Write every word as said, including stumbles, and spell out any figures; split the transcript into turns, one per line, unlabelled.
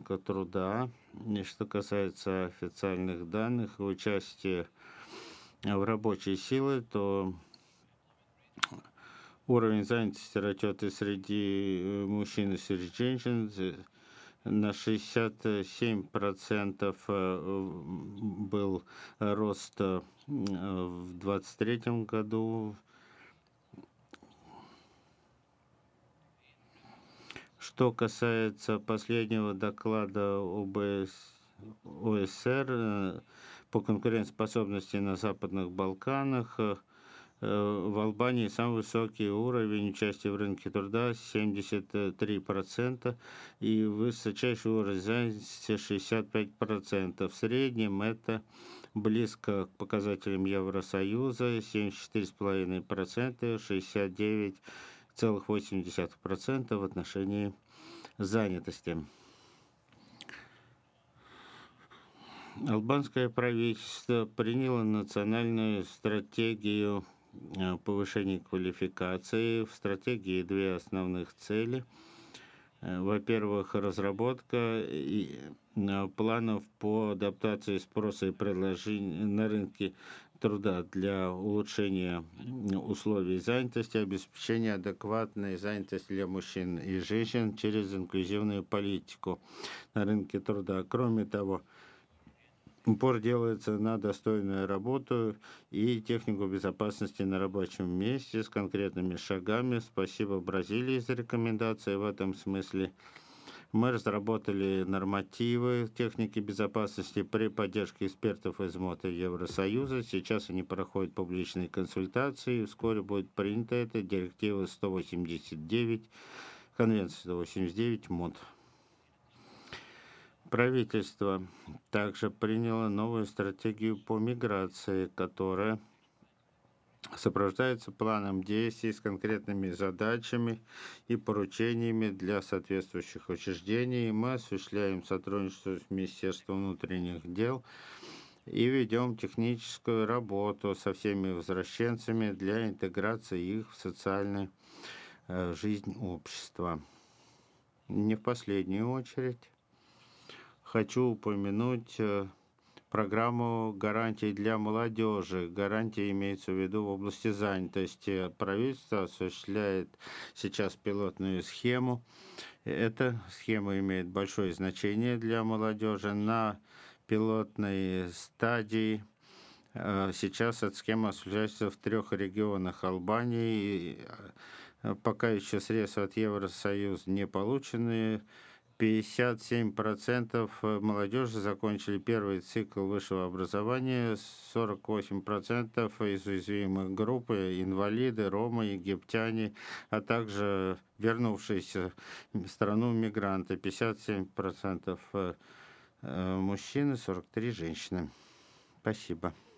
рынка труда. И что касается официальных данных и участия в рабочей силы, то уровень занятости растет среди э, мужчин и среди женщин. З- На шестьдесят семь процентов э, был рост э, в двадцать третьем году. Что касается последнего доклада ОБС, ОСР э, по конкурентоспособности на Западных Балканах, э, э, в Албании самый высокий уровень участия в рынке труда семьдесят три процента и высочайший уровень занятости шестьдесят пять процентов. В среднем это близко к показателям Евросоюза семьдесят четыре целых пять десятых процента, шестьдесят девять целых восемь десятых процента в отношении занятости. Албанское правительство приняло национальную стратегию э, повышения квалификации. В стратегии две основных цели. Э, Во-первых, разработка и, э, планов по адаптации спроса и предложения на рынке труда для улучшения м, условий занятости, обеспечения адекватной занятости для мужчин и женщин через инклюзивную политику на рынке труда. Кроме того, упор делается на достойную работу и технику безопасности на рабочем месте с конкретными шагами. Спасибо Бразилии за рекомендации в этом смысле. Мы разработали нормативы техники безопасности при поддержке экспертов из МОТ и Евросоюза. Сейчас они проходят публичные консультации. Вскоре будет принята эта директива сто восемьдесят девять, конвенция сто восемьдесят девять МОД. Правительство также приняло новую стратегию по миграции, которая сопровождается планом действий с конкретными задачами и поручениями для соответствующих учреждений. Мы осуществляем сотрудничество с Министерством внутренних дел и ведем техническую работу со всеми возвращенцами для интеграции их в социальную э, жизнь общества. Не в последнюю очередь хочу упомянуть э, программу гарантий для молодежи. Гарантии имеются в виду в области занятости. Правительство осуществляет сейчас пилотную схему. Эта схема имеет большое значение для молодежи. На пилотной стадии э, сейчас эта схема осуществляется в трех регионах Албании. Э, Пока еще средства от Евросоюза не получены. пятьдесят семь процентов молодежи закончили первый цикл высшего образования, сорок восемь процентов из уязвимых групп, инвалиды, ромы, египтяне, а также вернувшиеся в страну мигранты, пятьдесят семь процентов мужчин и сорок три женщины. Спасибо.